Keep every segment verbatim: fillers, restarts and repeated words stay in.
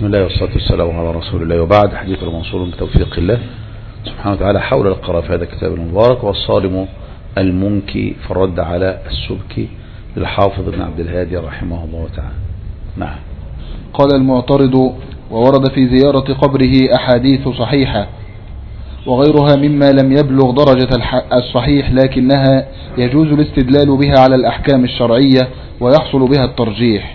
بسم الله والصلاة والسلام على رسول الله، وبعد. حديث المنصور بتوفيق الله سبحانه وتعالى حول القراءة في هذا الكتاب المبارك، والصارم المنكي في الرد على السبكي للحافظ ابن عبد الهادي رحمه الله تعالى. نعم. قال المعترض: وورد في زيارة قبره أحاديث صحيحة وغيرها مما لم يبلغ درجة الصحيح، لكنها يجوز الاستدلال بها على الأحكام الشرعية ويحصل بها الترجيح.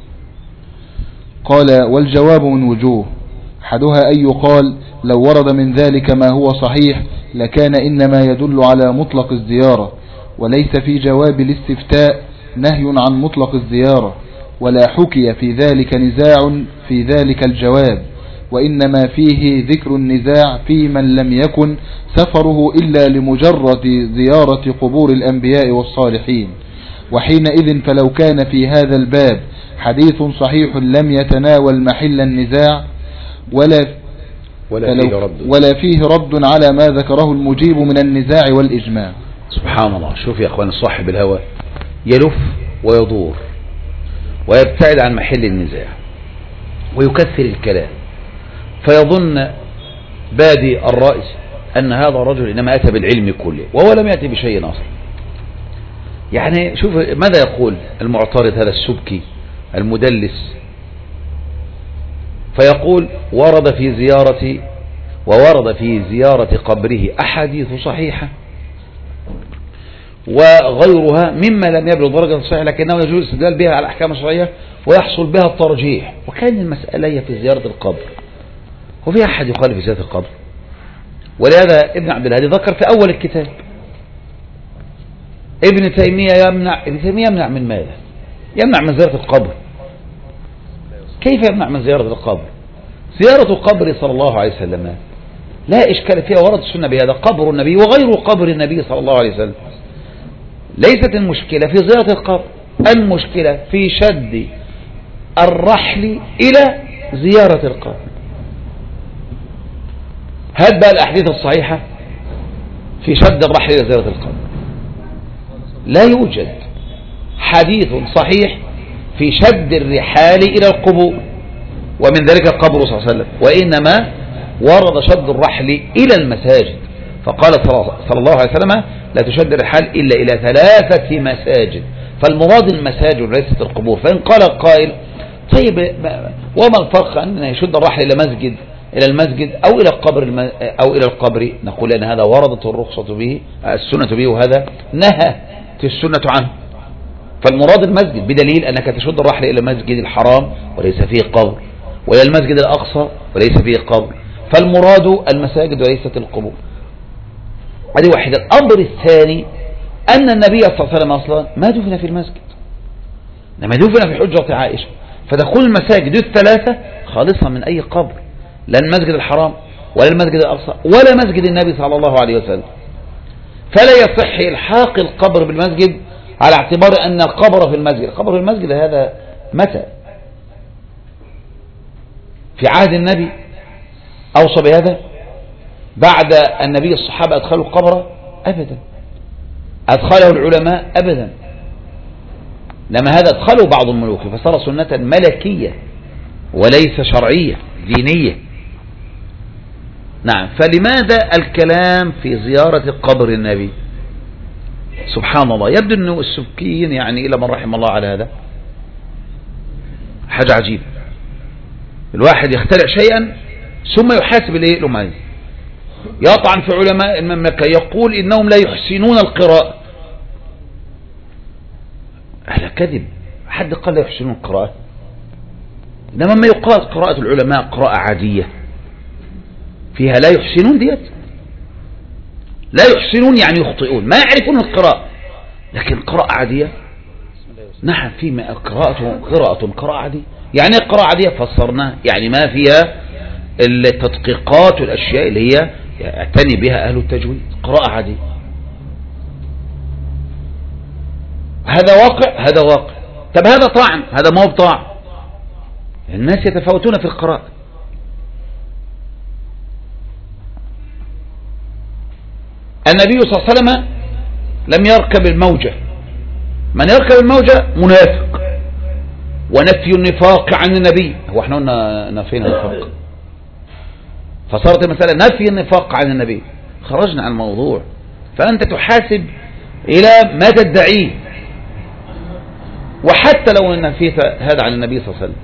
قال: والجواب من وجوه، أحدها أن يقال لو ورد من ذلك ما هو صحيح لكان إنما يدل على مطلق الزيارة، وليس في جواب الاستفتاء نهي عن مطلق الزيارة، ولا حكي في ذلك نزاع في ذلك الجواب، وإنما فيه ذكر النزاع في من لم يكن سفره إلا لمجرد زيارة قبور الأنبياء والصالحين، وحينئذ فلو كان في هذا الباب حديث صحيح لم يتناول محل النزاع ولا ولا فيه رد, ولا فيه رد على ما ذكره المجيب من النزاع والإجماع. سبحان الله. شوف يا أخوان، صاحب الهوى يلف ويدور ويبتعد عن محل النزاع ويكثر الكلام، فيظن بادي الرأي أن هذا الرجل إنما أتى بالعلم كله وهو لم يأتي بشيء آخر. يعني شوف ماذا يقول المعترض هذا السبكي المدلس، فيقول: ورد في زيارة وورد في زيارة قبره أحاديث صحيحة وغيرها مما لم يبلغ درجة الصحيح، لكنه يجوز الاستدلال بها على الأحكام الشرعية ويحصل بها الترجيح. وكان المسألة في زيارة القبر، وفي أحد يخالف في زيارة القبر؟ ولهذا ابن عبد الهادي ذكر في أول الكتاب ابن تيمية يمنع ابن تيمية يمنع من ماذا؟ يمنع من زيارة القبر. كيف يمنع من زيارة القبر؟ زيارة القبر صلى الله عليه وسلم لا إشكال فيها، ورد السنة بهذا، قبر النبي وغير قبر النبي صلى الله عليه وسلم. ليست المشكلة في زيارة القبر، المشكلة في شد الرحل إلى زيارة القبر. هات بقى الأحاديث الصحيحة في شد الرحل إلى زيارة القبر. لا يوجد حديث صحيح في شد الرحال إلى القبور، ومن ذلك القبر صلى الله عليه وسلم، وإنما ورد شد الرحل إلى المساجد، فقال صلى الله عليه وسلم: لا تشد الرحال إلا إلى ثلاثة مساجد، فالمراد المساجد وليست القبور. فإن قال القائل: طيب وما الفرق أن يشد الرحل إلى مسجد إلى المسجد أو إلى القبر أو إلى القبر؟ نقول أن هذا وردت الرخصة به السنة به، وهذا نهى السنة عنه. فالمراد المسجد بدليل أنك تشد الرحل إلى المسجد الحرام وليس فيه قبر، وإلى المسجد الأقصى وليس فيه قبر، فالمراد المساجد وليست القبور. هذه واحدة. الأمر الثاني أن النبي صلى الله عليه وسلم أصلا ما دفن في المسجد، لما دفن في حجرة عائشة، فدخول المساجد الثلاثة خالصة من أي قبر، لا المسجد الحرام ولا المسجد الأقصى ولا مسجد النبي صلى الله عليه وسلم. فلا يصح إلحاق القبر بالمسجد على اعتبار أن القبر في المسجد. القبر في المسجد هذا متى؟ في عهد النبي أوصى بهذا؟ بعد النبي الصحابة أدخلوا القبر؟ أبدا. أدخله العلماء؟ أبدا. لما هذا أدخله بعض الملوك فصار سنة ملكية وليس شرعية دينية. نعم. فلماذا الكلام في زيارة قبر النبي؟ سبحان الله. يبدو أنه السبكيين يعني إلى من رحم الله على هذا حاجة عجيبة. الواحد يخترع شيئا ثم يحاسب الايه الأمة، يطعن في علماء المملكة، يقول إنهم لا يحسنون القراءة. هذا كذب. حد قال لا يحسنون القراءة؟ إنما ما يقال قراءة العلماء قراءة عادية فيها لا يحسنون ديت. لا يحسنون يعني يخطئون، ما يعرفون القراءة، لكن قراءة عادية. نعم، في قراءة قراءة قراءة عادية. يعني قراءة عادية فسرناها يعني ما فيها التدقيقات والأشياء اللي هي يعتني بها أهل التجويد، قراءة عادية. هذا واقع، هذا واقع. طب هذا طعن، هذا ما هو بطعن. الناس يتفاوتون في القراءة. النبي صلى الله عليه وسلم لم يركب الموجة. من يركب الموجة منافق، ونفي النفاق عن النبي. هو احنا قلنا نفينا النفاق، فصارت المسألة نفي النفاق عن النبي، خرجنا عن الموضوع. فأنت تحاسب إلى ما تدعيه، وحتى لو نفيت هذا عن النبي صلى الله عليه وسلم.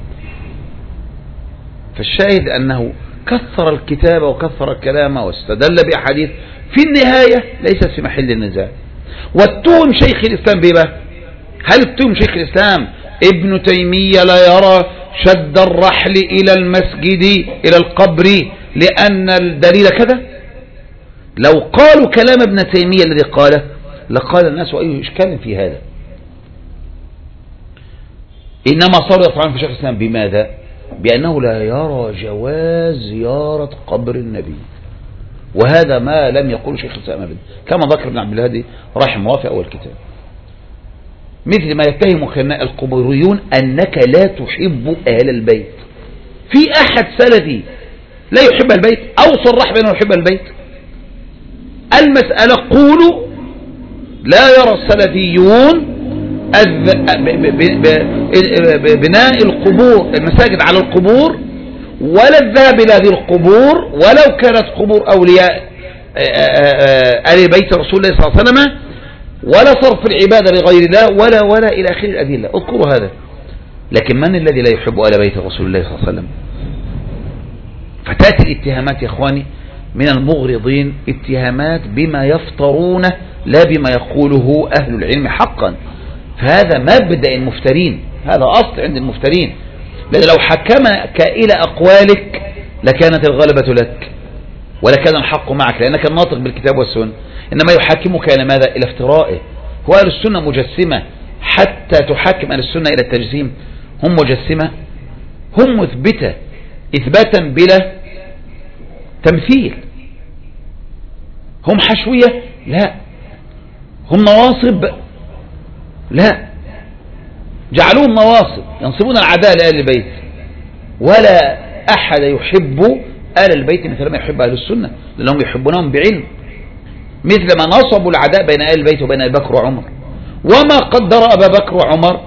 فالشاهد أنه كثر الكتاب وكثر الكلام واستدل بأحاديث في النهاية ليست في محل النزاع. واتهم شيخ الإسلام بما؟ هل اتهم شيخ الإسلام ابن تيمية لا يرى شد الرحل إلى المسجد إلى القبر لأن الدليل كذا؟ لو قالوا كلام ابن تيمية الذي قاله لقال الناس أي إشكال في هذا. إنما صاروا يطعنون في شيخ الإسلام بماذا؟ بأنه لا يرى جواز زيارة قبر النبي، وهذا ما لم يقول شيخ الإسلام أبدا، كما ذكر ابن عبد الهادي رحمه الله في أول كتاب. مثل ما يتهمك القبوريون أنك لا تحب أهل البيت. في أحد سلفي لا يحب البيت أو صرح بأنه يحب البيت؟ المسألة قولوا لا يرى السلفيون بناء القبور المساجد على القبور ولا الذهاب إلى هذه القبور ولو كانت قبور أولياء آل بيت رسول الله صلى الله عليه وسلم، ولا صرف العبادة لغير الله ولا ولا إلى آخر الأدلة. اذكروا هذا. لكن من الذي لا يحب آل بيت رسول الله صلى الله عليه وسلم؟ فتأتي الاتهامات يا إخواني من المغرضين اتهامات بما يفترون لا بما يقوله أهل العلم حقا. فهذا مبدأ المفترين، هذا أصل عند المفترين. لأن لو حكمك إلى أقوالك لكانت الغلبة لك ولكان الحق معك لأنك الناطق بالكتاب والسنة، إنما يحاكمك إلى ماذا؟ إلى افترائه. هو أهل السنة مجسمة حتى تحاكم أهل السنة إلى التجسيم؟ هم مجسمة؟ هم مثبتة إثباتا بلا تمثيل. هم حشوية؟ لا. هم نواصب؟ لا. جعلوهم نواصب ينصبون العداء لأهل البيت، ولا أحد يحب آل البيت مثل ما يحب أهل السنة لأنهم يحبونهم بعلم، مثل ما نصبوا العداء بين آل البيت وبين أبي بكر وعمر. وما قدر أبا بكر وعمر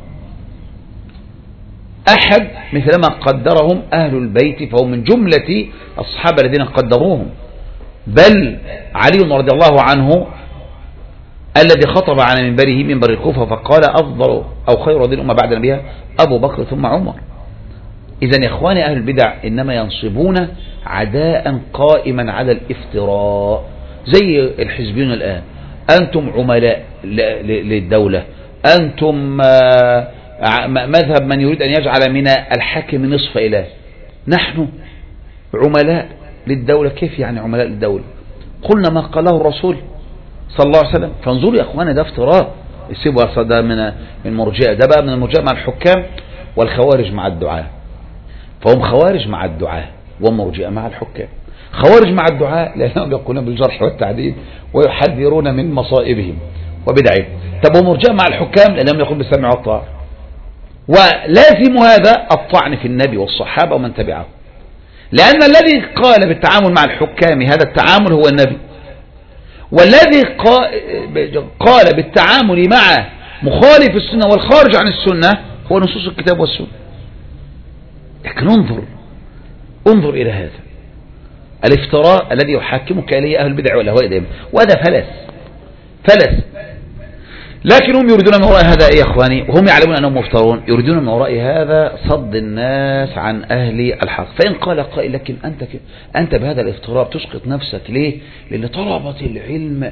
أحد مثل ما قدرهم أهل البيت، فهم من جملة الصحابة الذين قدروهم. بل علي رضي الله عنه الذي خطب على منبره منبر الكوفة فقال أفضل أو خير هذه الأمة بعد نبيها أبو بكر ثم عمر. إذن يا إخواني أهل البدع إنما ينصبون عداء قائما على الافتراء، زي الحزبيون الآن. أنتم عملاء للدولة، أنتم مذهب من يريد أن يجعل من الحاكم نصف إله. نحن عملاء للدولة. كيف يعني عملاء للدولة؟ قلنا ما قاله الرسول صلى الله عليه وسلم. فانظروا يا أخوانا ده افتراء. السيبوا ده من من مرجئة، ده بقى من المرجئة مع الحكام والخوارج مع الدعاة. فهم خوارج مع الدعاة ومرجئة مع الحكام. خوارج مع الدعاة لأنهم يقولون بالجرح والتعديل ويحذرون من مصائبهم وبدعهم. طب ومرجئة مع الحكام لأنهم يقولون بالسمع والطاعة، ولازم هذا الطعن في النبي والصحابة ومن تبعهم، لأن الذي قال بالتعامل مع الحكام هذا التعامل هو النبي، والذي قال بالتعامل مع مخالف السنة والخارج عن السنة هو نصوص الكتاب والسنة. لكن انظر انظر إلى هذا الافتراء الذي يحاكمك إليه أهل البدع والأهواء دائما، وهذا فلس فلس. لكن هم يريدون من وراء هذا يا إخواني، وهم يعلمون أنهم مفترون، يريدون من وراء هذا صد الناس عن أهل الحق. فإن قال قائل لكن أنت أنت بهذا الافتراء تسقط نفسك ليه؟ لأن طلبة العلم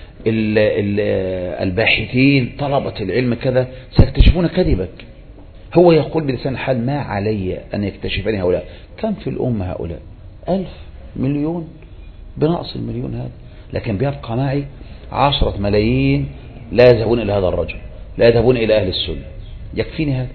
الباحثين طلبة العلم كذا سيكتشفون كذبك. هو يقول بلسان الحال ما علي أن يكتشفني هؤلاء. كم في الأمة هؤلاء؟ ألف مليون بنقص المليون هذا، لكن بيبقى معي عشرة ملايين لا يذهبون إلى هذا الرجل، لا يذهبون إلى أهل السنة. يكفيني هذا.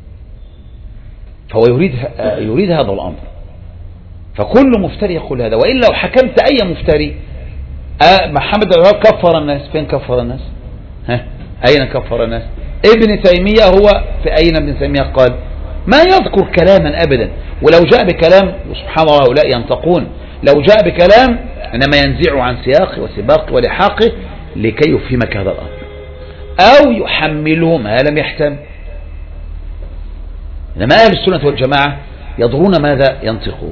فهو يريد يريد هذا الأمر. فكل مفتري يقول هذا. وإلا لو حكمت أي مفتري أه محمد الوهاب كفر الناس، فين كفر الناس؟ ها أين كفر الناس؟ ابن تيمية هو في أين ابن تيمية قال؟ ما يذكر كلاما أبدا. ولو جاء بكلام سبحان الله هؤلاء ينطقون، لو جاء بكلام إنما ينزع عن سياقه وسباقه ولحاقه لكي يفهمك هذا الأمر، أو يحمله ما لم يحتم. إنما أهل السنة والجماعة يدرون ماذا ينطقون.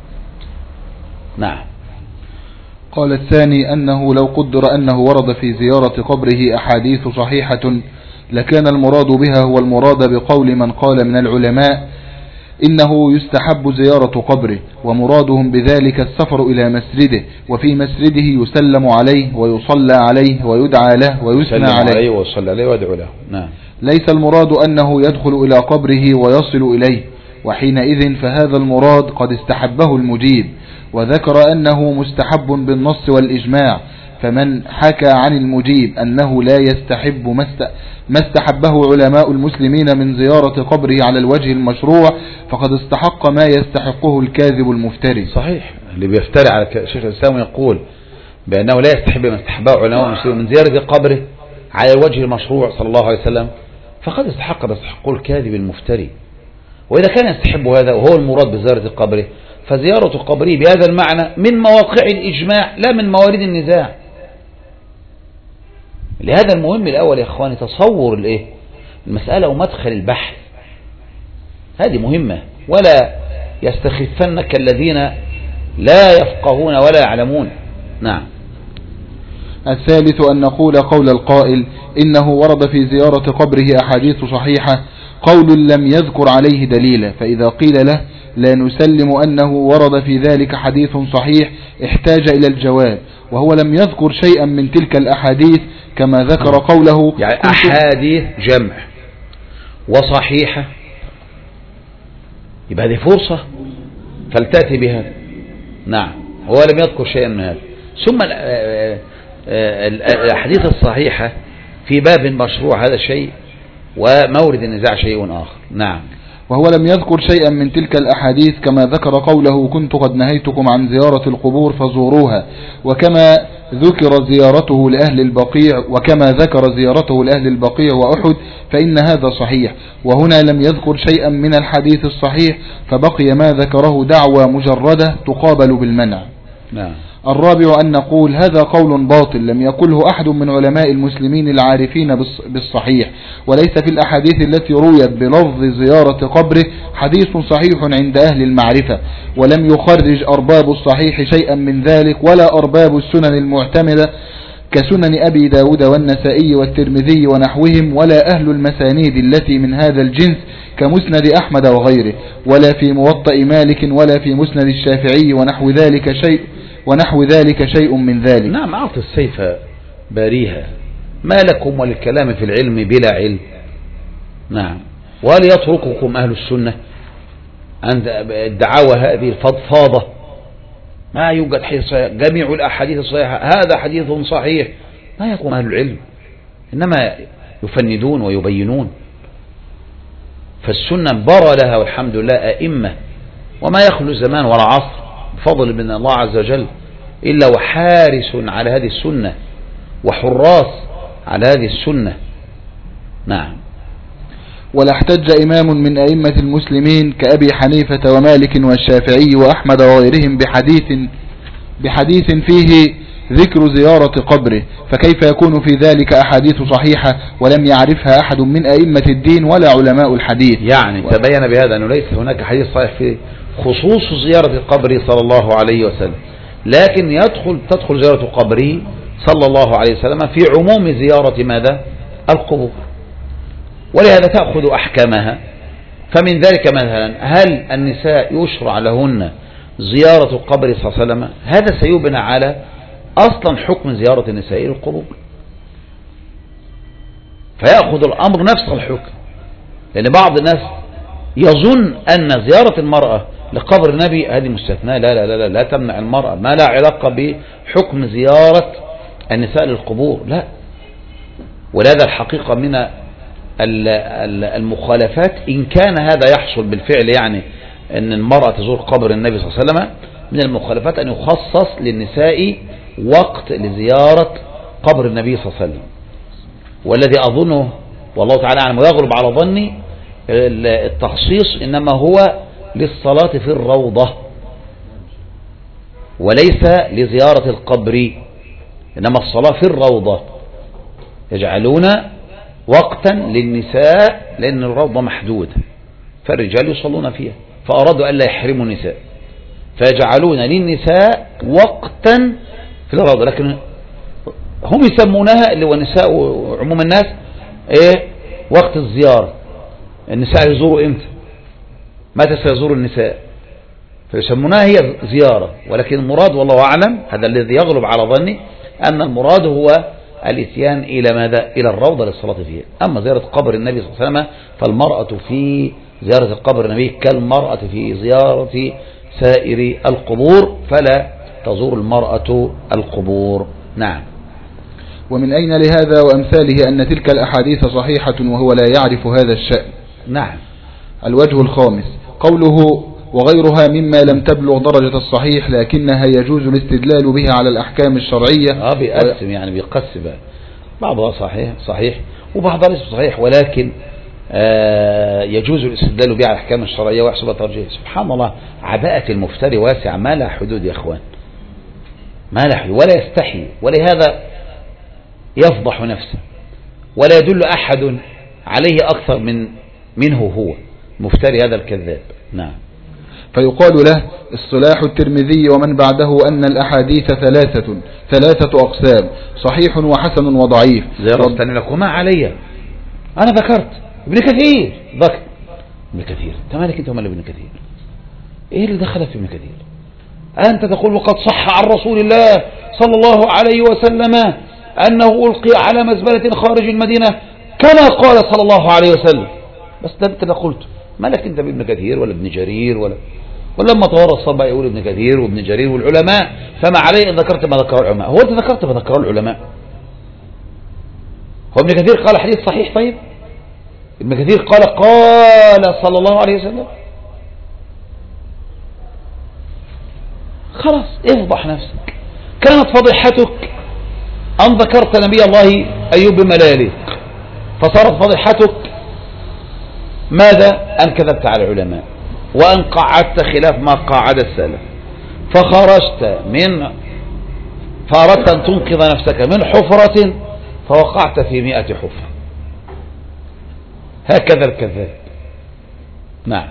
نعم. قال الثاني أنه لو قدر أنه ورد في زيارة قبره أحاديث صحيحة لكان المراد بها هو المراد بقول من قال من العلماء إنه يستحب زيارة قبره، ومرادهم بذلك السفر إلى مسجده، وفي مسجده يسلم عليه ويصلى عليه ويدعى له ويثنى عليه ويصلى عليه ويدعو له. نعم. ليس المراد أنه يدخل إلى قبره ويصل إليه، وحينئذ فهذا المراد قد استحبه المجيب، وذكر أنه مستحب بالنص والإجماع، فمن حكى عن المجيب أنه لا يستحب ما استحبه علماء المسلمين من زيارة قبره على الوجه المشروع فقد استحق ما يستحقه الكاذب المفتري. صحيح، اللي بيفتري على شيخ الإسلام يقول بأنه لا يستحب ما استحبه علماء المسلمين من زيارة قبره على الوجه المشروع صلى الله عليه وسلم فقد استحق ما يستحقه الكاذب المفتري. وإذا كان يستحب هذا وهو المراد بزيارة قبره فزيارة قبره بهذا المعنى من مواقع الإجماع لا من موارد النزاع. لهذا المهم الأول يا أخواني تصور الإيه المسألة ومدخل البحث، هذه مهمة، ولا يستخفنك الذين لا يفقهون ولا يعلمون. نعم. الثالث أن نقول قول القائل إنه ورد في زيارة قبره أحاديث صحيحة قول لم يذكر عليه دليلا، فإذا قيل له لا نسلم أنه ورد في ذلك حديث صحيح احتاج إلى الجواب، وهو لم يذكر شيئا من تلك الأحاديث كما ذكر قوله يعني أحاديث جمع وصحيحة، يبقى هذه فرصة فلتأتي بها. نعم، هو لم يذكر شيئا من هذا. ثم الأحاديث الصحيحة في باب مشروع هذا شيء ومورد النزاع شيء آخر. نعم. وهو لم يذكر شيئا من تلك الأحاديث كما ذكر قوله كنت قد نهيتكم عن زيارة القبور فزوروها، وكما ذكر زيارته لأهل البقيع وكما ذكر زيارته لأهل البقيع وأحد فإن هذا صحيح، وهنا لم يذكر شيئا من الحديث الصحيح فبقي ما ذكره دعوى مجردة تقابل بالمنع. نعم. الرابع أن نقول هذا قول باطل لم يقله أحد من علماء المسلمين العارفين بالصحيح، وليس في الأحاديث التي رويت بلفظ زيارة قبره حديث صحيح عند أهل المعرفة، ولم يخرج أرباب الصحيح شيئا من ذلك ولا أرباب السنن المعتمدة كسنن أبي داود والنسائي والترمذي ونحوهم، ولا أهل المسانيد التي من هذا الجنس كمسند أحمد وغيره، ولا في موطأ مالك ولا في مسند الشافعي ونحو ذلك شيء ونحو ذلك شيء من ذلك. نعم. أعطي السيف باريها، ما لكم وللكلام في العلم بلا علم. نعم. وهل يترككم أهل السنة عند الدعاوى هذه الفضفاضة؟ ما يوجد حديث صحيح، جميع الأحاديث الصحيحة هذا حديث صحيح، ما يقوم أهل العلم، إنما يفندون ويبينون. فالسنة برى لها والحمد لله أئمة، وما يخلو الزمان ولا عصر بفضل من الله عز وجل إلا وحارس على هذه السنة وحراس على هذه السنة. نعم. ولا احتج إمام من أئمة المسلمين كأبي حنيفة ومالك والشافعي وأحمد وغيرهم بحديث بحديث فيه ذكر زيارة قبره، فكيف يكون في ذلك أحاديث صحيحة ولم يعرفها أحد من أئمة الدين ولا علماء الحديث؟ يعني و... تبين بهذا أنه ليس هناك حديث صحيح في خصوص زيارة قبره صلى الله عليه وسلم، لكن يدخل تدخل زيارة قبره صلى الله عليه وسلم في عموم زيارة ماذا؟ القبور، ولهذا تأخذ أحكامها. فمن ذلك مثلا هل النساء يشرع لهن زيارة قبر صلى الله عليه وسلم؟ هذا سيبنى على أصلا حكم زيارة النساء للقبور، فيأخذ الأمر نفس الحكم. لأن بعض الناس يظن أن زيارة المرأة لقبر النبي هذه مستثناء، لا لا لا لا, لا تمنع المرأة، ما لا علاقة بحكم زيارة النساء للقبور، لا. ولهذا الحقيقة من المخالفات إن كان هذا يحصل بالفعل، يعني أن المرأة تزور قبر النبي صلى الله عليه وسلم، من المخالفات أن يخصص للنساء وقت لزيارة قبر النبي صلى الله عليه وسلم. والذي أظنه والله تعالى أعلم ويغلب على ظني التخصيص إنما هو للصلاة في الروضة وليس لزيارة القبر، إنما الصلاة في الروضة. يجعلون وقتا للنساء لأن الروضة محدودة، فالرجال يصلون فيها، فأرادوا ألا يحرموا النساء فيجعلون للنساء وقتا في الروضة، لكن هم يسمونها اللي هو النساء وعموم الناس ايه وقت الزيارة. النساء يزوروا امتى؟ متى سيزور النساء؟ فيسمونها هي زيارة، ولكن المراد والله أعلم هذا الذي يغلب على ظني أن المراد هو الاتيان إلى ماذا؟ إلى الروضة للصلاة فيها. أما زيارة قبر النبي صلى الله عليه وسلم فالمرأة في زيارة قبر النبي كالمرأة في زيارة سائر القبور، فلا تزور المرأة القبور. نعم. ومن أين لهذا وأمثاله أن تلك الأحاديث صحيحة وهو لا يعرف هذا الشأن؟ نعم. الوجه الخامس قوله وغيرها مما لم تبلغ درجة الصحيح لكنها يجوز الاستدلال بها على الأحكام الشرعية. آه بيقسم و... يعني بيقسم بعضها صحيح صحيح وبعضها ليس صحيح، ولكن آه يجوز الاستدلال بها على الأحكام الشرعية ويحسب ترجيح. سبحان الله، عباءة المفتري واسعة ما لا حدود يا أخوان، ما لا حدود ولا يستحي، ولهذا يفضح نفسه ولا يدل أحد عليه أكثر من منه هو مفتري هذا الكذاب. نعم. فيقال له اصطلاح الترمذي ومن بعده أن الأحاديث ثلاثة ثلاثة أقسام صحيح وحسن وضعيف. زي ربطني لك وما علي أنا ذكرت ابن كثير ذكر ابن كثير، أنت مالك أنت ومال ابن كثير؟ إيه اللي دخلت في ابن كثير؟ أنت تقول وقد صح عن رسول الله صلى الله عليه وسلم أنه ألقي على مزبلة خارج المدينة كما قال صلى الله عليه وسلم. بس ده أنت اللي قلته، مالك أنت بابن كثير ولا ابن جرير ولا ولما تورط الصبا يقول ابن كثير وابن جرير والعلماء، فما عليه إن ذكرت ما ذكره العلماء. هو أنت ذكرت ما ذكره العلماء؟ هو ابن كثير قال حديث صحيح؟ طيب ابن كثير قال قال صلى الله عليه وسلم؟ خلاص افضح نفسك. كانت فضيحتك أن ذكرت نبي الله أيوب بما لا يليق، فصارت فضيحتك ماذا؟ أن كذبت على العلماء وأن قعدت خلاف ما قاعد السلف، فخرجت من فأردت أن تنقذ نفسك من حفرة فوقعت في مئة حفرة. هكذا الكذاب. نعم.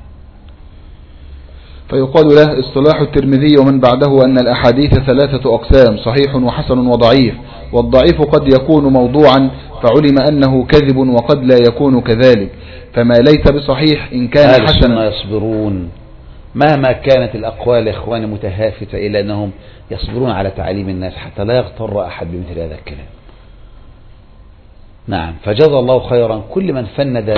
فيقال له اصطلاح الترمذي ومن بعده أن الأحاديث ثلاثة أقسام صحيح وحسن وضعيف، والضعيف قد يكون موضوعا فعلم أنه كذب وقد لا يكون كذلك، فما ليس بصحيح إن كان حسنا. يصبرون مهما كانت الأقوال إخواني متهافتة إلا أنهم يصبرون على تعليم الناس حتى لا يغتر أحد بمثل هذا الكلام. نعم. فجزى الله خيرا كل من فند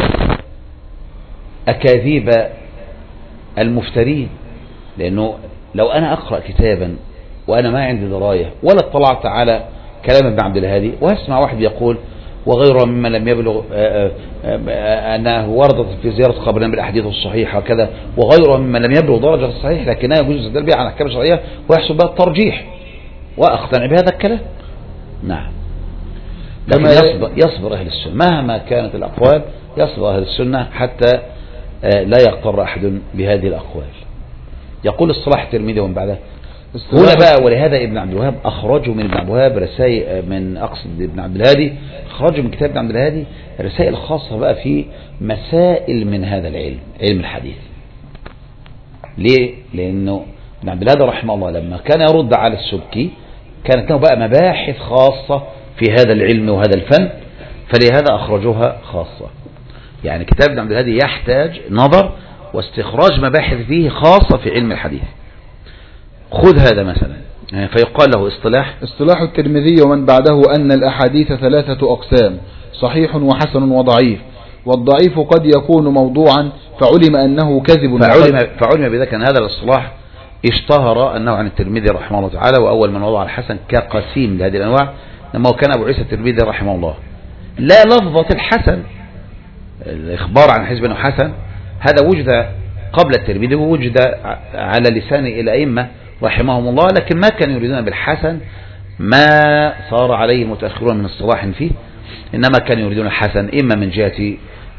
أكاذيب المفترين، لأنه لو أنا أقرأ كتابا وأنا ما عندي دراية ولا اطلعت على كلام ابن عبد الهادي واسمع واحد يقول وغيره مما لم يبلغ أنه وردت في زيارة قبرنا بالأحاديث الصحيحة وكذا، وغيره مما لم يبلغ درجة الصحيح لكنها يجوز الاستدلال بها على أحكام شرعية ويحسب بها الترجيح، وأقتنع بهذا الكلام. نعم. لكن يصبر, يصبر أهل السنة مهما كانت الأقوال، يصبر أهل السنة حتى لا يغتر أحد بهذه الأقوال. يقول الصلاح الترمذي ومن بعده هنا بقى، ولهذا ابن عبد الوهاب أخرجوا من ابن عبد الوهاب رسائل من أقصد ابن عبد الهادي، أخرجوا من كتاب ابن عبد الهادي رسائل خاصة بقى في مسائل من هذا العلم، علم الحديث. ليه؟ لأنه ابن عبد الهادي رحمه الله لما كان يرد على السبكي كانت له بقى مباحث خاصة في هذا العلم وهذا الفن، فلهذا أخرجوها خاصة. يعني كتاب ابن عبد الهادي يحتاج نظر واستخراج مباحث فيه خاصة في علم الحديث. خذ هذا مثلا، فيقال له اصطلاح اصطلاح الترمذي ومن بعده أن الأحاديث ثلاثة أقسام صحيح وحسن وضعيف، والضعيف قد يكون موضوعا فعلم أنه كذب. فعلم, فعلم بذلك أن هذا الاصطلاح اشتهر أنه عن الترمذي رحمه الله تعالى، وأول من وضع الحسن كقسيم لهذه الأنواع لما كان أبو عيسى الترمذي رحمه الله. لا لفظة الحسن، الإخبار عن حزب أنه حسن هذا وجد قبل الترمذي ووجد على لسان الأئمة رحمهم الله، لكن ما كانوا يريدون بالحسن ما صار عليه المتأخرون من الصلاح فيه، إنما كانوا يريدون الحسن إما من جهة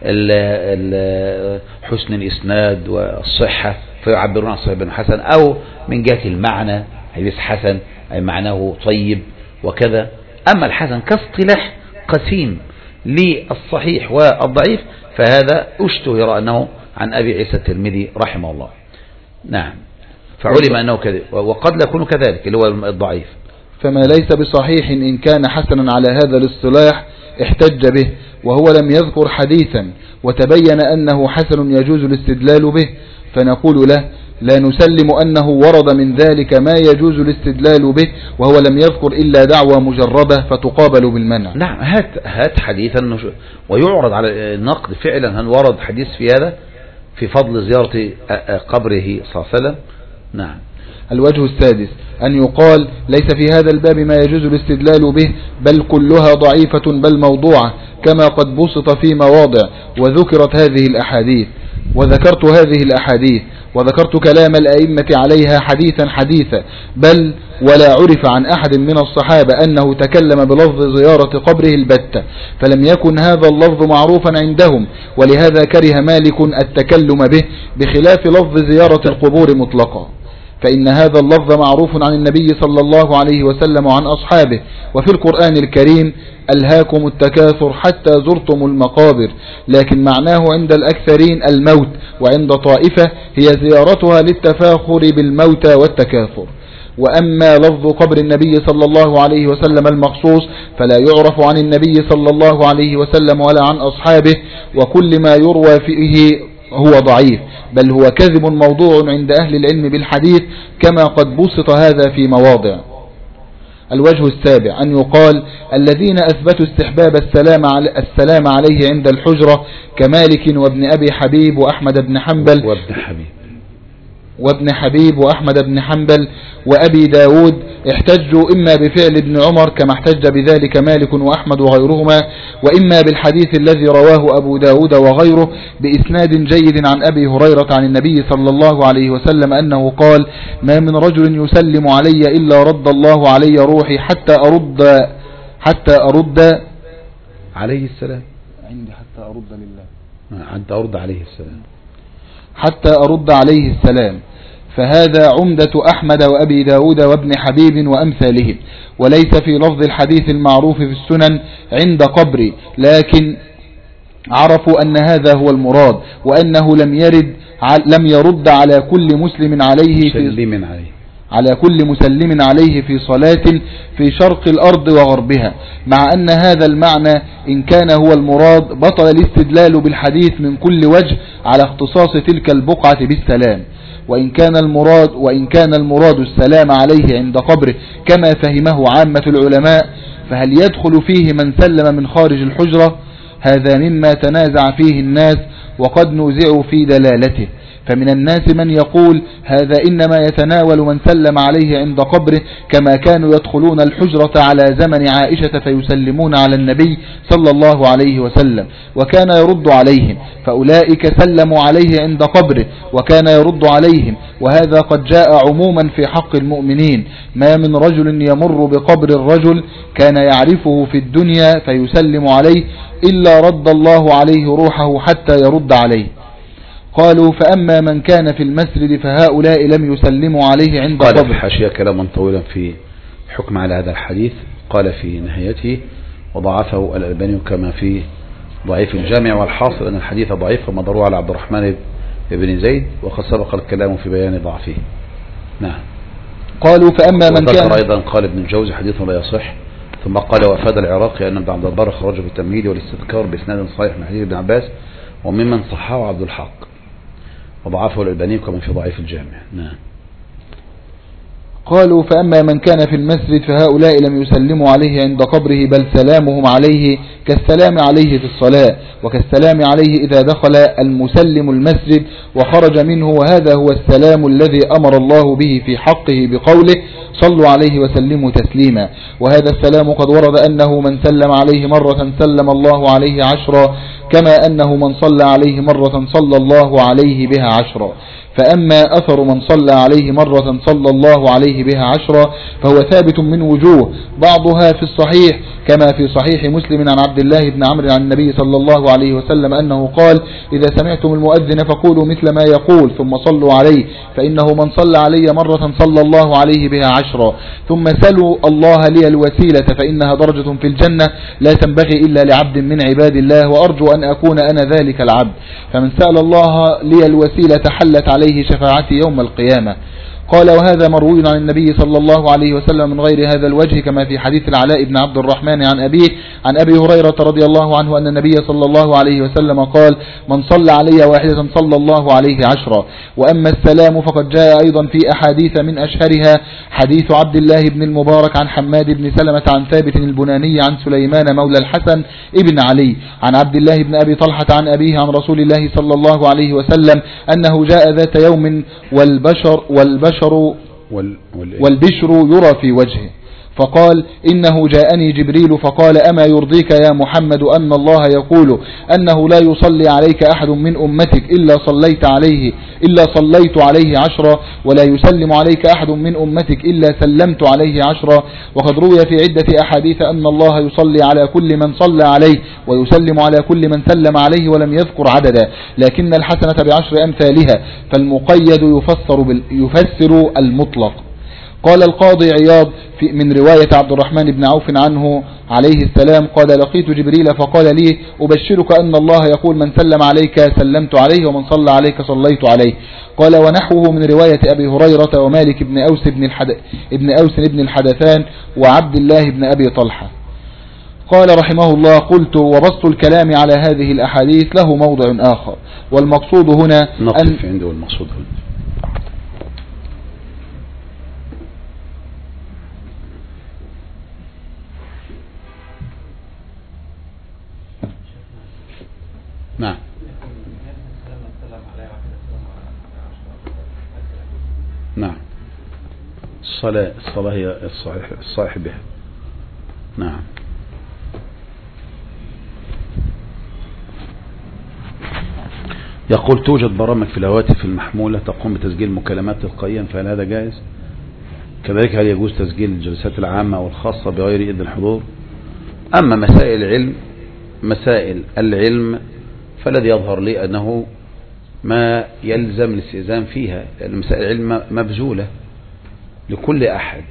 حسن الإسناد والصحة فيعبرون عن صحيح بن حسن، أو من جهة المعنى حديث حسن أي معناه طيب وكذا. أما الحسن كاصطلاح قسيم للصحيح والضعيف فهذا اشتهر أنه عن أبي عيسى الترمذي رحمه الله. نعم، فعلم أنه كذب، وقد لا يكون كذلك اللي هو الضعيف. فما ليس بصحيح إن كان حسنا على هذا الاصطلاح احتج به، وهو لم يذكر حديثا وتبين أنه حسن يجوز الاستدلال به، فنقول له لا نسلم أنه ورد من ذلك ما يجوز الاستدلال به وهو لم يذكر إلا دعوى مجربة فتقابل بالمنع. نعم، هات, هات حديثا ويعرض على النقد فعلا. هل ورد حديث في هذا في فضل زيارة قبره صلى الله عليه وسلم؟ نعم. الوجه السادس أن يقال ليس في هذا الباب ما يجوز الاستدلال به، بل كلها ضعيفة بل موضوعة، كما قد بسط في مواضع وذكرت هذه الأحاديث وذكرت هذه الأحاديث وذكرت كلام الأئمة عليها حديثا حديثا، بل ولا عرف عن أحد من الصحابة أنه تكلم بلفظ زيارة قبره البتة، فلم يكن هذا اللفظ معروفا عندهم، ولهذا كره مالك التكلم به بخلاف لفظ زيارة القبور مطلقا، فإن هذا اللفظ معروف عن النبي صلى الله عليه وسلم وعن أصحابه. وفي القرآن الكريم ألهاكم التكاثر حتى زرتم المقابر، لكن معناه عند الأكثرين الموت، وعند طائفة هي زيارتها للتفاخر بالموتى والتكاثر. وأما لفظ قبر النبي صلى الله عليه وسلم المخصوص فلا يعرف عن النبي صلى الله عليه وسلم ولا عن أصحابه، وكل ما يروى فيه هو ضعيف، بل هو كذب موضوع عند أهل العلم بالحديث، كما قد بسط هذا في مواضع. الوجه السابع أن يقال الذين أثبتوا استحباب السلام, السلام عليه عند الحجرة كمالك وابن أبي حبيب وأحمد بن حنبل وابن حبيب وابن حبيب وأحمد بن حنبل وأبي داود احتجوا إما بفعل ابن عمر كما احتج بذلك مالك وأحمد وغيرهما، وإما بالحديث الذي رواه أبو داود وغيره بإسناد جيد عن أبي هريرة عن النبي صلى الله عليه وسلم أنه قال: ما من رجل يسلم علي إلا رد الله علي روحي حتى أرد حتى أرد عليه السلام عندي حتى أرد لله حتى أرد عليه السلام حتى أرد عليه السلام. فهذا عمدة أحمد وأبي داود وابن حبيب وأمثالهم، وليس في لفظ الحديث المعروف في السنن عند قبري، لكن عرفوا أن هذا هو المراد، وأنه لم يرد لم يرد على كل مسلم عليه في على كل مسلم عليه في صلاة في شرق الأرض وغربها، مع أن هذا المعنى إن كان هو المراد بطل الاستدلال بالحديث من كل وجه على اختصاص تلك البقعة بالسلام. وإن كان المراد وإن كان المراد السلام عليه عند قبره كما فهمه عامة العلماء، فهل يدخل فيه من سلم من خارج الحجرة؟ هذا مما تنازع فيه الناس وقد نوزعوا في دلالته. فمن الناس من يقول هذا إنما يتناول من سلم عليه عند قبره، كما كانوا يدخلون الحجرة على زمن عائشة فيسلمون على النبي صلى الله عليه وسلم وكان يرد عليهم، فأولئك سلموا عليه عند قبره وكان يرد عليهم. وهذا قد جاء عموما في حق المؤمنين: ما من رجل يمر بقبر الرجل كان يعرفه في الدنيا فيسلم عليه إلا رد الله عليه روحه حتى يرد عليه. قالوا: فأما من كان في المسجد فهؤلاء لم يسلموا عليه عند قبر. قال في حاشية كلاما طويلا في حكم على هذا الحديث، قال في نهايته: وضعفه الألباني كما في ضعيف الجامع، والحاصل أن الحديث ضعيف ومدروه على عبد الرحمن بن زيد، وقد سبق الكلام في بيان ضعفه. نعم. قالوا: فأما من كان أيضا قال ابن الجوزي حديث لا يصح، ثم قال: وأفاد العراقي أن ابن عبد البر خرجه في التمهيد والاستذكار بإسناد صحيح من حديث ابن عباس، وممن صححه عبد الحق، وضعفه الألباني كما في ضعيف الجامع. نعم. قالوا: فأما من كان في المسجد فهؤلاء لم يسلموا عليه عند قبره، بل سلامهم عليه كالسلام عليه في الصلاة، وكالسلام عليه إذا دخل المسلم المسجد وخرج منه، وهذا هو السلام الذي أمر الله به في حقه بقوله: صلوا عليه وسلموا تسليما. وهذا السلام قد ورد أنه من سلم عليه مرة سلم الله عليه عشرا، كما أنه من صلى عليه مرة صلى الله عليه بها عشرا. فأما أثر من صلى عليه مرة صلى الله عليه بها عشرا فهو ثابت من وجوه، بعضها في الصحيح كما في صحيح مسلم عن عبد الله بن عمرو عن النبي صلى الله عليه وسلم أنه قال: إذا سمعتم المؤذن فقولوا مثل ما يقول ثم صلوا عليه، فإنه من صلى علي مرة صلى الله عليه بها عشرا. ثم سلوا الله لي الوسيلة فإنها درجة في الجنة لا تنبغي إلا لعبد من عباد الله، وأرجو أن أكون أنا ذلك العبد. فمن سأل الله لي الوسيلة حلت عليه شفاعتي يوم القيامة. قال: وهذا مروي عن النبي صلى الله عليه وسلم من غير هذا الوجه، كما في حديث العلاء بن عبد الرحمن عن أبيه عن أبي هريرة رضي الله عنه أن النبي صلى الله عليه وسلم قال: من صلى علي واحدة صلى الله عليه عشرا. وأما السلام فقد جاء أيضا في أحاديث من أشهرها حديث عبد الله بن المبارك عن حماد بن سلمة عن ثابت البناني عن سليمان مولى الحسن ابن علي عن عبد الله بن أبي طلحة عن أبيه عن رسول الله صلى الله عليه وسلم أنه جاء ذات يوم والبشر والبشر والبشر يرى في وجهه، فقال: إنه جاءني جبريل فقال: أما يرضيك يا محمد أن الله يقول أنه لا يصلي عليك أحد من أمتك إلا صليت عليه إلا صليت عليه عشرا، ولا يسلم عليك أحد من أمتك إلا سلمت عليه عشرا. وقد روي في عدة أحاديث أن الله يصلي على كل من صلى عليه ويسلم على كل من سلم عليه ولم يذكر عددا، لكن الحسنة بعشر أمثالها، فالمقيد يفسر, بال يفسر المطلق. قال القاضي عياض في من رواية عبد الرحمن بن عوف عنه عليه السلام قال: لقيت جبريل فقال لي: أبشرك أن الله يقول من سلم عليك سلمت عليه ومن صلى عليك صليت عليه. قال: ونحوه من رواية أبي هريرة ومالك بن أوس بن, الحد... ابن أوس بن الحدثان وعبد الله بن أبي طلحة. قال رحمه الله: قلت: وبسط الكلام على هذه الأحاديث له موضع آخر، والمقصود هنا نقف عنده والمقصود هنا. نعم. نعم. الصلاة الصلاة هي الصحيح الصحيح بها. نعم. يقول: توجد برامج في الهواتف المحمولة تقوم بتسجيل مكالمات تلقائيا، فهل هذا جائز؟ كذلك هل يجوز تسجيل الجلسات العامة والخاصة بغير إذن الحضور؟ أما مسائل العلم مسائل العلم فالذي يظهر لي أنه ما يلزم الاستئذان فيها، لأن مسائل العلم مبذولة لكل أحد،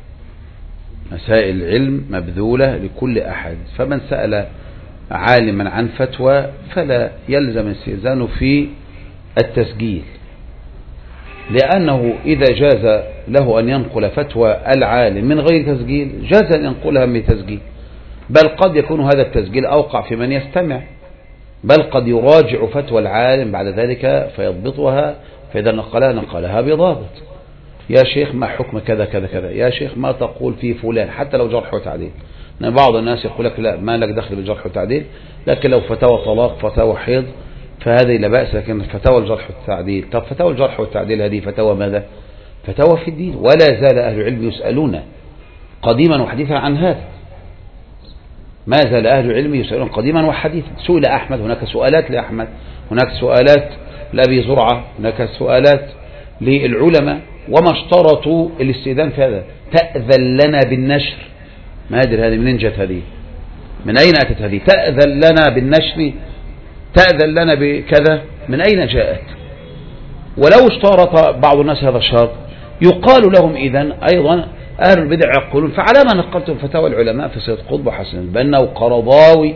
مسائل العلم مبذولة لكل أحد، فمن سأل عالما عن فتوى فلا يلزم الاستئذان في التسجيل، لأنه إذا جاز له أن ينقل فتوى العالم من غير تسجيل جاز أن ينقلها من تسجيل، بل قد يكون هذا التسجيل أوقع في من يستمع، بل قد يراجع فتوى العالم بعد ذلك فيضبطها، فإذا نقلها نقلها بضابط. يا شيخ ما حكم كذا كذا كذا، يا شيخ ما تقول في فلان، حتى لو جرح وتعديل. بعض الناس يقول لك لا ما لك دخل بالجرح والتعديل، لكن لو فتاوى طلاق فتاوى حيض فهذه لا بأس، لكن فتاوى الجرح والتعديل، طب فتاوى الجرح والتعديل هذه فتاوى ماذا؟ فتاوى في الدين، ولا زال أهل العلم يسألون قديما وحديثا عن هذا، ما زال أهل العلم يسألون قديما وحديثا. سئل أحمد، هناك سؤالات لأحمد، هناك سؤالات لأبي زرعة، هناك سؤالات للعلماء، وما اشترطوا الاستئذان في هذا. تأذن لنا بالنشر، ما أدري هذه منين جت، هذه من أين أتت هذه؟ تأذن لنا بالنشر، تأذن لنا بكذا، من أين جاءت؟ ولو اشترط بعض الناس هذا الشرط يقال لهم إذن أيضا أهل البدع يقولون فعلى ما نقلتم فتاوى العلماء في سيد قطب وحسن البنا وقرضاوي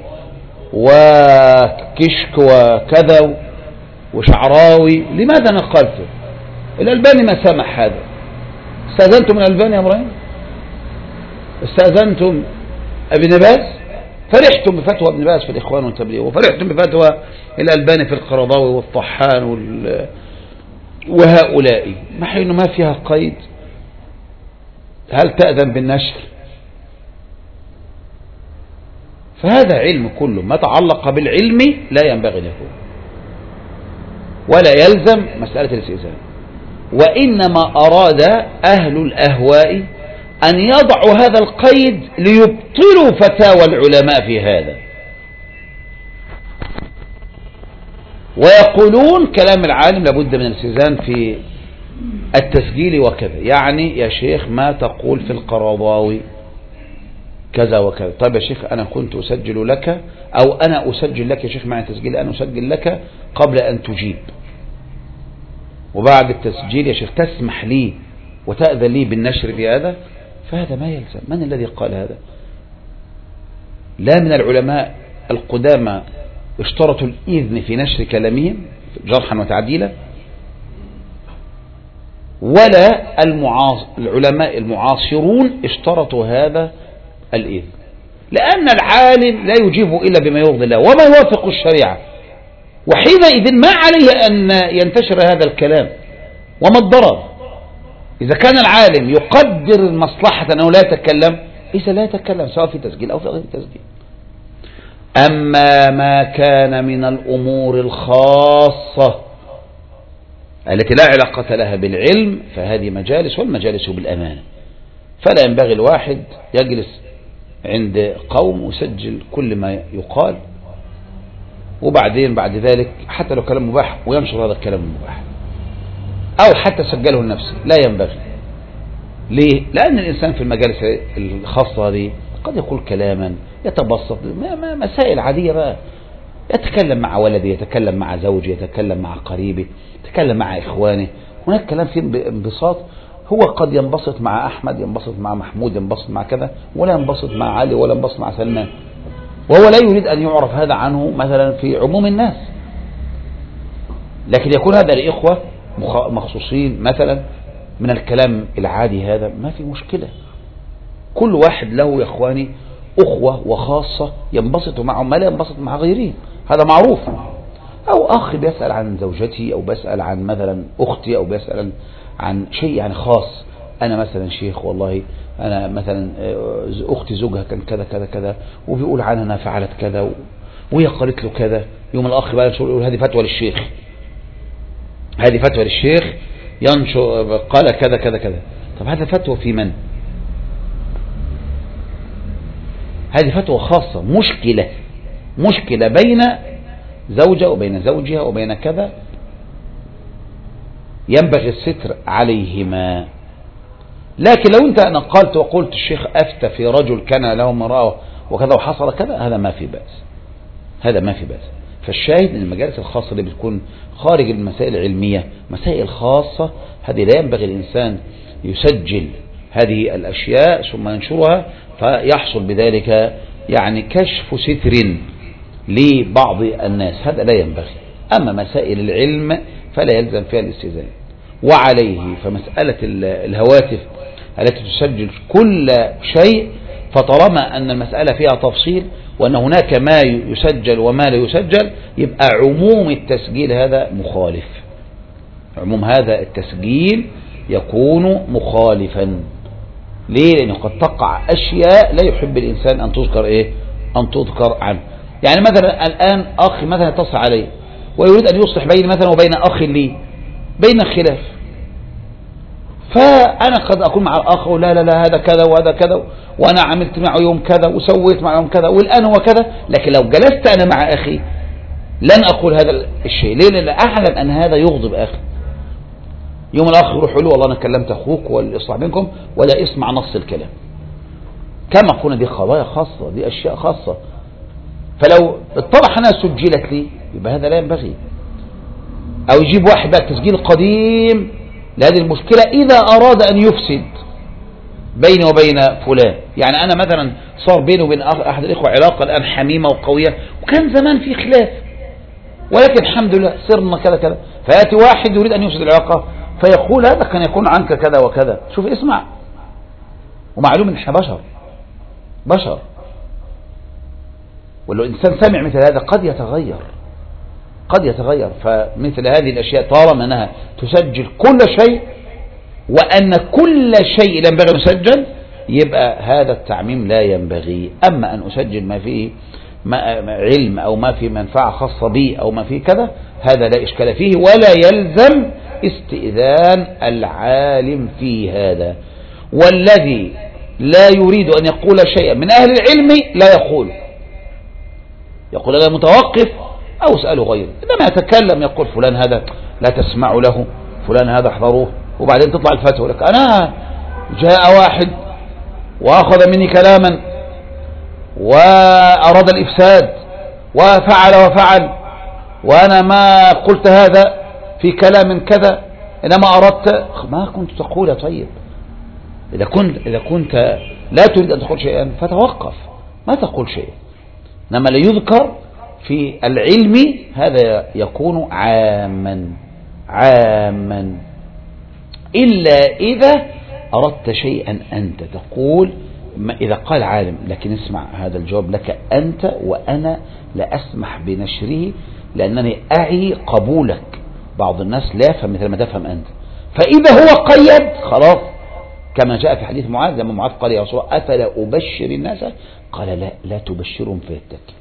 وكشك وكذا وشعراوي، لماذا نقلتم؟ الألباني ما سمح هذا. استأذنتم من الألباني يا إبراهيم؟ استأذنتم ابن باز؟ فرحتم بفتوى ابن باز في الإخوان والتبليغ، وفرحتم بفتوى الألباني في القرضاوي والطحان وال... وهؤلاء، ما حين ما فيها قيد. هل تأذن بالنشر؟ فهذا علم كله، ما تعلق بالعلم لا ينبغي أن يكون، ولا يلزم مسألة الاستئذان. وإنما أراد أهل الأهواء أن يضعوا هذا القيد ليبطلوا فتاوى العلماء في هذا. ويقولون كلام العالم لابد من الالتزام في التسجيل وكذا. يعني يا شيخ ما تقول في القرضاوي كذا وكذا. طيب يا شيخ أنا كنت أسجل لك، أو أنا أسجل لك يا شيخ معنى تسجيل، أنا أسجل لك قبل أن تجيب، وبعد التسجيل يا شيخ تسمح لي وتأذن لي بالنشر في هذا، فهذا ما يلزم. من الذي قال هذا؟ لا من العلماء القدامى اشترطوا الإذن في نشر كلامهم جرحا وتعديلا، ولا المعاص... العلماء المعاصرون اشترطوا هذا الإذن، لأن العالم لا يجيب إلا بما يرضي الله وما يوافق الشريعة، وحينئذ ما عليه أن ينتشر هذا الكلام. وما الضرر إذا كان العالم يقدر المصلحة أنه لا يتكلم، إذا لا يتكلم سواء في تسجيل أو في غير تسجيل. أما ما كان من الأمور الخاصة التي لا علاقة لها بالعلم فهذه مجالس، والمجالس بالأمانة، فلا ينبغي الواحد يجلس عند قوم ويسجل كل ما يقال، وبعدين بعد ذلك حتى لو كلام مباح وينشر هذا الكلام المباح، أو حتى سجله لنفسه، لا ينبغي. ليه؟ لأن الإنسان في المجالس الخاصة هذه قد يقول كلاما يتبسط، مسائل عادية بقى، يتكلم مع ولده، يتكلم مع زوجه، يتكلم مع قريبه، يتكلم مع إخوانه، هناك كلام فيه انبساط. هو قد ينبسط مع أحمد، ينبسط مع محمود، ينبسط مع كذا، ولا ينبسط مع علي، ولا ينبسط مع سلمان، وهو لا يريد أن يعرف هذا عنه مثلا في عموم الناس، لكن يكون هذا الإخوة مخصوصين مثلا من الكلام العادي، هذا ما في مشكلة. كل واحد له يا إخواني أخوة وخاصة ينبسط معهم ما لا ينبسط مع غيرهم، هذا معروف. أو أخ بيسأل عن زوجتي، أو بيسأل عن مثلا أختي، أو بيسأل عن شيء يعني خاص. أنا مثلا شيخ والله أنا مثلا أختي زوجها كان كذا كذا كذا، وبيقول عنها أنها فعلت كذا، وهي قالت له كذا. يوم الأخ بقى يقول هذه فتوى للشيخ، هذه فتوى للشيخ ينشر قال كذا كذا كذا. طب هذا فتوى في من؟ هذه فتوى خاصة، مشكلة مشكلة بين زوجة وبين زوجها وبين كذا، ينبغي الستر عليهما. لكن لو انت نقلت وقلت الشيخ أفتى في رجل كان له امرأة وكذا وحصل كذا، هذا ما في بأس، هذا ما في بأس. فالشاهد ان المجالس الخاصة اللي بتكون خارج المسائل العلمية، مسائل خاصة، هذه لا ينبغي الإنسان يسجل هذه الأشياء ثم ينشرها، فيحصل بذلك يعني كشف ستر لبعض الناس، هذا لا ينبغي. أما مسائل العلم فلا يلزم فيها الاستئذان. وعليه فمسألة الهواتف التي تسجل كل شيء، فطالما أن المسألة فيها تفصيل وأن هناك ما يسجل وما لا يسجل، يبقى عموم التسجيل هذا مخالف، عموم هذا التسجيل يكون مخالفا. ليه؟ لأنه قد تقع أشياء لا يحب الإنسان أن تذكر إيه؟ أن تذكر عنه. يعني مثلا الآن أخ مثلا يتصل علي ويريد أن يصلح بين مثلا وبين أخ لي بين خلاف، فأنا قد أكون مع الأخ لا لا لا هذا كذا وهذا كذا، وأنا عملت معه يوم كذا وسويت معه يوم كذا والآن هو كذا. لكن لو جلست أنا مع أخي لن أقول هذا الشيء. ليه؟ لأن أعلم أن هذا يغضب أخي. يوم الآخر يروح له والله أنا كلمت أخوك والإصلاح بينكم ولا اسمع نص الكلام، كما قلنا دي قضايا خاصة، دي أشياء خاصة. فلو اتضح أنها سجلت لي يبقى هذا لا ينبغي. أو يجيب واحد بقى التسجيل قديم لهذه المشكلة إذا أراد أن يفسد بيني وبين فلان. يعني أنا مثلا صار بيني وبين أحد الإخوة علاقة الآن حميمة وقوية، وكان زمان في خلاف، ولكن الحمد لله صرنا كذا كذا، فيأتي واحد يريد أن يفسد العلاقة فيقول هذا كان يكون عنك كذا وكذا. شوف اسمع، ومعلوم ان احنا بشر بشر ولو الإنسان سمع مثل هذا قد يتغير قد يتغير. فمثل هذه الأشياء طالما أنها تسجل كل شيء وأن كل شيء ينبغي أن يسجل، يبقى هذا التعميم لا ينبغي. أما أن أسجل ما فيه ما علم أو ما فيه منفعة خاصة بي أو ما فيه كذا، هذا لا إشكال فيه، ولا يلزم استئذان العالم في هذا. والذي لا يريد أن يقول شيئا من أهل العلم لا يقول، يقول أنا متوقف أو اسألوا غيره. إنما يتكلم يقول فلان هذا لا تسمعوا له، فلان هذا احذروه، وبعدين تطلع الفتوى لك أنا جاء واحد وأخذ مني كلاما وأراد الإفساد وفعل وفعل، وأنا ما قلت هذا في كلام كذا، إنما أردت ما كنت تقول. طيب إذا كنت, إذا كنت لا تريد أن تقول شيئا فتوقف، ما تقول شيئا. إنما لا يذكر في العلم هذا يكون عاما عاما، إلا إذا أردت شيئا أنت تقول. إذا قال عالم لكن اسمع هذا الجواب لك أنت وأنا لا أسمح بنشره لأنني أعي قبولك. بعض الناس لا يفهم مثل ما تفهم أنت، فإذا هو قيد خلاص، كما جاء في حديث معاذ لما معاذ قال يا رسول الله أفلا أبشر الناس، قال لا لا تبشرهم فيتكلوا.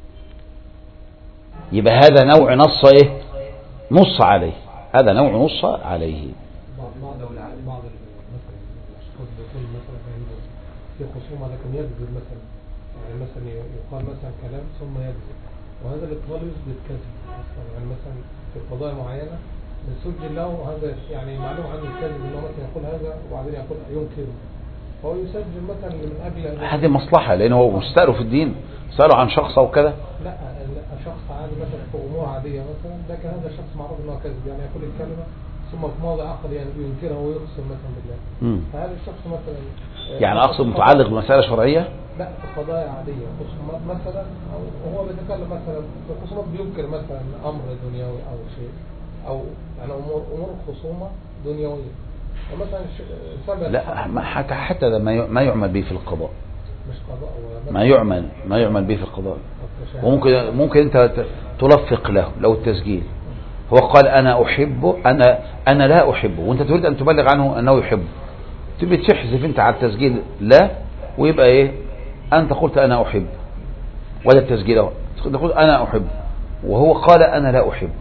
يبقى هذا نوع نص إيه؟ نص عليه، هذا نوع نص عليه. بعض بعض بعض مثلا الاشخاص بيكون مثلا في خصومه لكن يكذب مثلا، يعني مثلا يقال مثلا كلام ثم يكذب، وهذا الاقبال يثبت كذب اصلا. يعني مثلا في قضايا معينه بيسجل له هذا، يعني معلوم عنه الكذب انه مثلا يقول هذا وبعدين يقول ينكره، فهو يسجل مثلا من اجل هذه مصلحه، لانه هو مستأله في الدين، سأله عن شخص او كذا. لا لا شخص عادي مثلا في امور عاديه مثلا، لكن هذا شخص معروف انه كذب، يعني يقول الكلمه ثم في موضع اخر يعني ينكرها ويقسم مثلا بالله. مم. فهذا الشخص مثلا يعني اقصد متعلق بمسألة شرعية؟ لا في قضايا عاديه، خصومات مثلا، او هو بيتكلم مثلا في خصومات بينكر مثلا امر دنيوي او شيء، او يعني امور امور خصومه دنيويه، ومثلا سمع لا ما حتى حتى ما ما يعمل به في القضاء، مش قضاء ما يعمل ما يعمل به في القضاء. وممكن ممكن انت تلفق له لو التسجيل هو قال انا احبه، انا انا لا احبه، وانت تريد ان تبلغ عنه انه يحبه، تبي تحذف انت على التسجيل لا، ويبقى ايه انت قلت انا احب، ولا التسجيل اهو تقول انا احب وهو قال انا لا احب.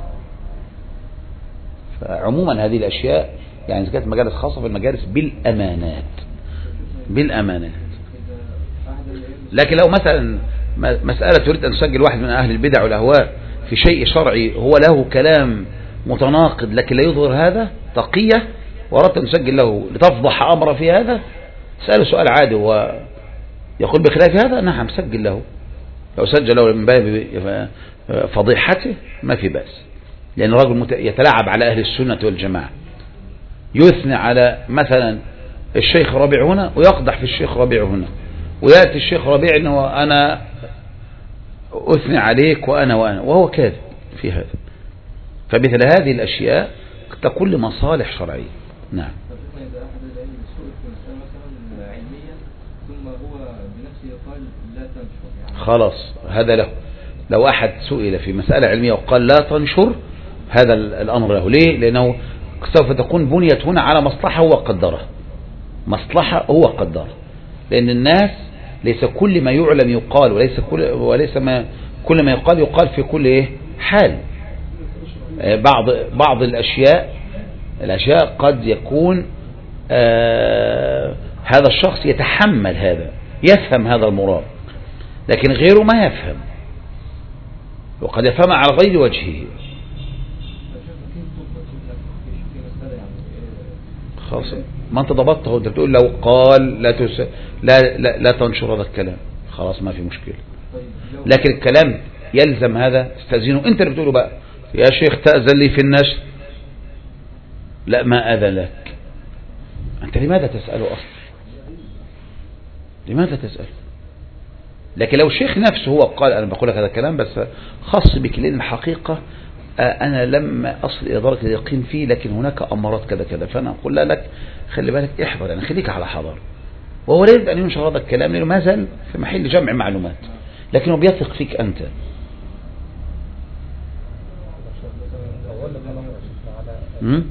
فعموما هذه الاشياء يعني إذا كانت مجالس خاصة في المجالس بالامانات بالامانات. لكن لو مثلا مسألة تريد أن تسجل واحد من أهل البدع والأهواء في شيء شرعي هو له كلام متناقض لكن لا يظهر هذا تقية، وأردت أن تسجل له لتفضح أمر في هذا، سأله سؤال عادي ويقول بخلاف هذا، نعم سجل له. لو سجل له من باب فضيحته ما في بأس، لأن الرجل يتلاعب على أهل السنة والجماعة، يثني على مثلا الشيخ ربيع هنا ويقدح في الشيخ ربيع هنا، ويأتي الشيخ ربيع انه انا اثني عليك وانا وانا وهو كاذب في هذا. فمثل هذه الاشياء تكون لمصالح شرعية. نعم. خلاص هذا له، لو احد سئل في مسألة علمية وقال لا تنشر، هذا الامر له. ليه؟ لانه سوف تكون بنيت هنا على مصلحة هو قدرها، مصلحة هو قدرها، لأن الناس ليس كل ما يعلم يقال، وليس كل وليس ما كل ما يقال يقال في كل إيه حال. بعض بعض الأشياء الأشياء قد يكون آه هذا الشخص يتحمل هذا، يفهم هذا المراد، لكن غيره ما يفهم، وقد يفهم على غير وجهه. خلاص ما انت ضبطته، انت بتقول لو قال لا تس... لا, لا لا تنشر هذا الكلام، خلاص ما في مشكلة. لكن الكلام يلزم هذا استأذنه، انت اللي بتقوله بقى يا شيخ تأذن لي في النشر، لا ما أذن لك، انت لماذا تسأله اصلا؟ لماذا تسأله؟ لكن لو الشيخ نفسه هو قال انا بقول لك هذا الكلام بس خاص بك، لان الحقيقة أنا لما أصل إلى درجة اليقين فيه، لكن هناك أمارات كذا كذا، فأنا أقول لك خلي بالك احذر، يعني خليك على حذر، وهو لا يريد أن ينشر هذا الكلام لأنه ما زال في محل جمع معلومات، لكنه بيثق فيك أنت. امم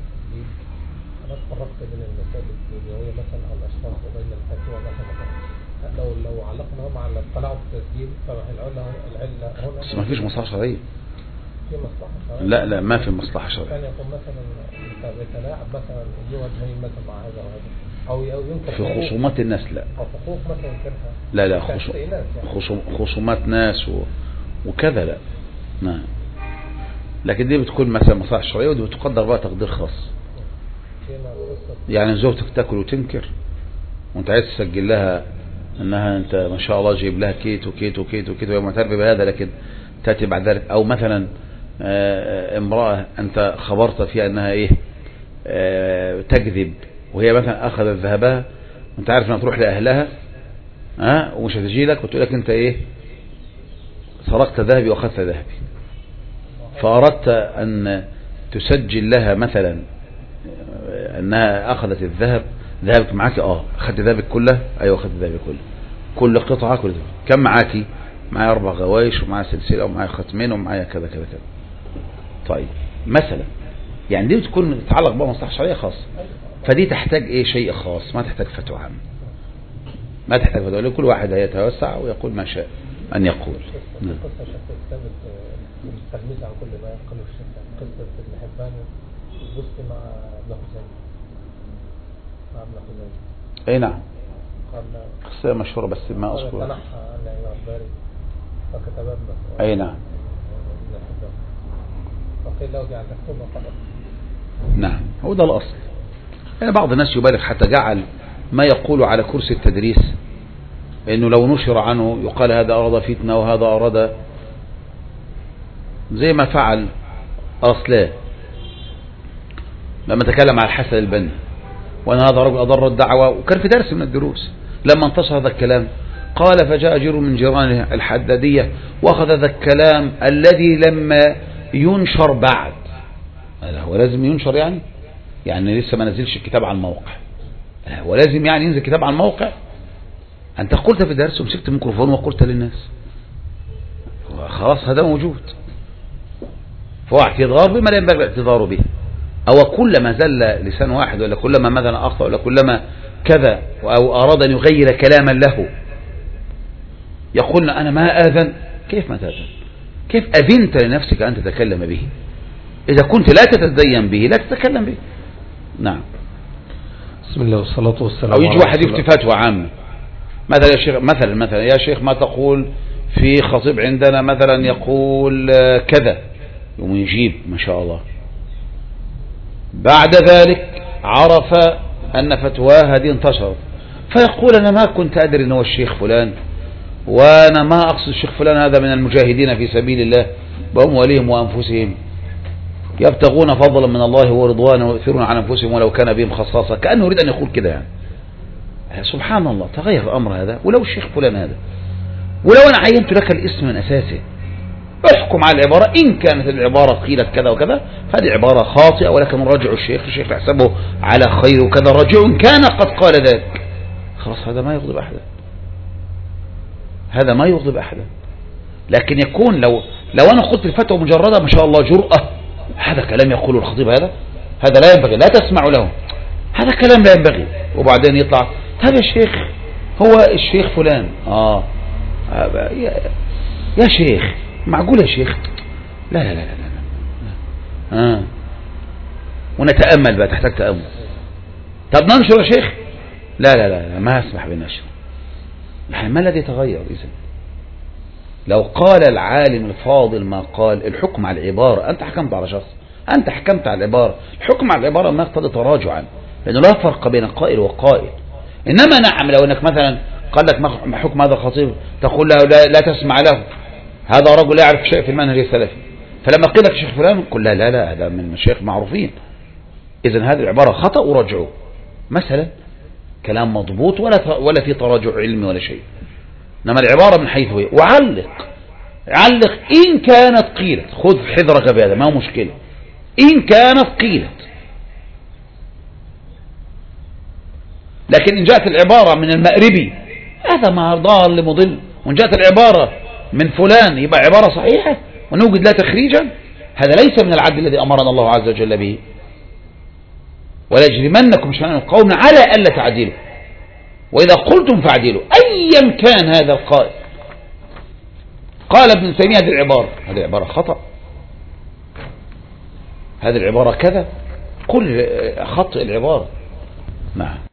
لو لو علقنا مع الطلاع في التسجيل فالعلة العلة هنا بس ما فيش مصلحة شرعية. في مصلحة شرعية؟ لا لا ما في مصلحة شرعية. كان يكون مثلا يتلاعب مثلا ذو وجهين مثلا مع هذا وهذا، أو أو ينكر في خصومات الناس لا. أو حقوق مثلا ينكرها. لا لا خصوم خصوم خصومات ناس و... وكذا لا. نعم. لكن دي بتكون مثلا مصالح شرعية، ودي بتقدر بقى تقدير خاص. يعني زوجتك تاكل وتنكر وانت عايز تسجل لها انها انت ما شاء الله جايب لها كيت وكيت وكيت وكيت وهي معترفه بهذا، لكن تاتي بعد ذلك. او مثلا امراه انت خبرت فيها انها ايه تكذب، وهي مثلا اخذت ذهبها وانت عارف انها تروح لاهلها ها ومش هتجي لك، وتقول لك انت ايه سرقت ذهبي واخذت ذهبي، فاردت ان تسجل لها مثلا انها اخذت الذهب. ذهبك معاك؟ اه. اخذت ذهبك كله؟ ايوه اخذت ذهبك كله، كل قطعه كل ذهب. كم معاكي؟ معايا اربع غوايش ومعايا سلسله ومعايا ختمين ومعايا كذا كذا كذا. طيب مثلا يعني دي بتكون تتعلق بمصلحه شرعيه خاصه، فدي تحتاج ايه شيء خاص، ما تحتاج فتوى عامه، ما تحتاج فتوى، كل واحد هيتوسع ويقول ما شاء ان يقول. نعم. التلميذ عن كل ما ينقله الشيطان، قصة ابن حبان البستي مع ابن حسين مع ابن حسين. اي نعم، قال قصة مشهورة بس ما اذكر. تنحى عن العباري فكتب ابنه. اي نعم. ابن حبان فقيل له جعل مكتوبة فقط. نعم، هو ده الاصل. يعني بعض الناس يبالغ حتى جعل ما يقول على كرسي التدريس انه لو نشر عنه يقال هذا اراد فتنة وهذا اراد، زي ما فعل أرسلان لما تكلم على الحسن البنا وأن هذا رجل أضر الدعوة، وكان في درس من الدروس لما انتشر هذا الكلام قال فجاء جير من جيرانه الحدادية وأخذ هذا الكلام الذي لما ينشر بعد. هو لازم ينشر يعني يعني لسه ما نزلش الكتاب على الموقع، هو لازم يعني ينزل الكتاب على الموقع؟ أنت قلت في درس ومسكت الميكروفون وقلت للناس خلاص هذا موجود، فهو اعتذار بما لا ينبغي الاعتذار به. أو كلما زل لسان واحد ولا كلما مثلا أخطأ ولا كلما كذا أو أراد أن يغير كلاما له يقول أنا ما آذن. كيف ما تأذن؟ كيف أذنت لنفسك أن تتكلم به؟ إذا كنت لا تتدين به لا تتكلم به. نعم. بسم الله والصلاة والسلام. أو يجي واحد يفتي فتوى عامة مثلا يا شيخ مثلا مثلا يا شيخ ما تقول في خطيب عندنا مثلا يقول كذا، يوم يجيب ما شاء الله. بعد ذلك عرف أن فتواه هذه انتشرت فيقول أنا ما كنت أدري أنه الشيخ فلان، وأنا ما أقصد الشيخ فلان هذا من المجاهدين في سبيل الله بأموالهم وأنفسهم يبتغون فضلا من الله ورضوانا ويؤثرون على أنفسهم ولو كان بهم خصاصة، كأنه يريد أن يقول كده يعني. سبحان الله، تغير الأمر هذا. ولو الشيخ فلان هذا، ولو أنا عينت لك الاسم من أساسه، احكم على العبارة. إن كانت العبارة قيلت كذا وكذا هذه عبارة خاطئة، ولكن رجع الشيخ الشيخ يحسبه على خير وكذا، رجع كان قد قال ذلك، خلاص هذا ما يغضب أحدا، هذا ما يغضب أحدا. لكن يكون لو لو أنا قلت الفتوى مجردة ما شاء الله جرأة، هذا كلام يقوله الخطيب، هذا هذا لا ينبغي، لا تسمع له، هذا كلام لا ينبغي. وبعدين يطلع هذا الشيخ هو الشيخ فلان. آه يا, يا شيخ معقول يا شيخ؟ لا لا لا لا, لا. آه. ونتأمل بقى، تحتاج تأمل. طب ننشر يا شيخ؟ لا لا لا, لا. ما أسمح بالنشر. يعني ما الذي يتغير إذن؟ لو قال العالم الفاضل ما قال، الحكم على العبارة، أنت حكمت على شخص، أنت حكمت على العبارة، الحكم على العبارة ما يقتضي تراجعا، لأنه لا فرق بين قائل وقائل. إنما نعم لو أنك مثلا قال لك ما حكم هذا الخطيب تقول له لا, لا تسمع له، هذا رجل لا يعرف شيء في المنهج السلفي، فلما قيل لك شيخ فلان قل لا لا لا هذا من المشايخ معروفين، إذن هذه العبارة خطأ ورجعوا مثلا، كلام مضبوط ولا ولا في تراجع علمي ولا شيء. إنما العبارة من حيث هي. وعلق علق إن كانت قيلت، خذ حذرك بهذا ما هو مشكلة، إن كانت قيلت. لكن إن جاءت العبارة من المأربي هذا ما ضال مضل، وإن جاءت العبارة من فلان يبقى عبارة صحيحة ونوجد لها تخريجا، هذا ليس من العدل الذي أمرنا الله عز وجل به. ولا يجرمنكم شنآن القوم على ألا تعدلوا وإذا قلتم فاعدلوا أيا كان هذا القائل. قال ابن تيمية هذه العبارة، هذه العبارة خطأ، هذه العبارة كذا، كل خطأ العبارة. نعم.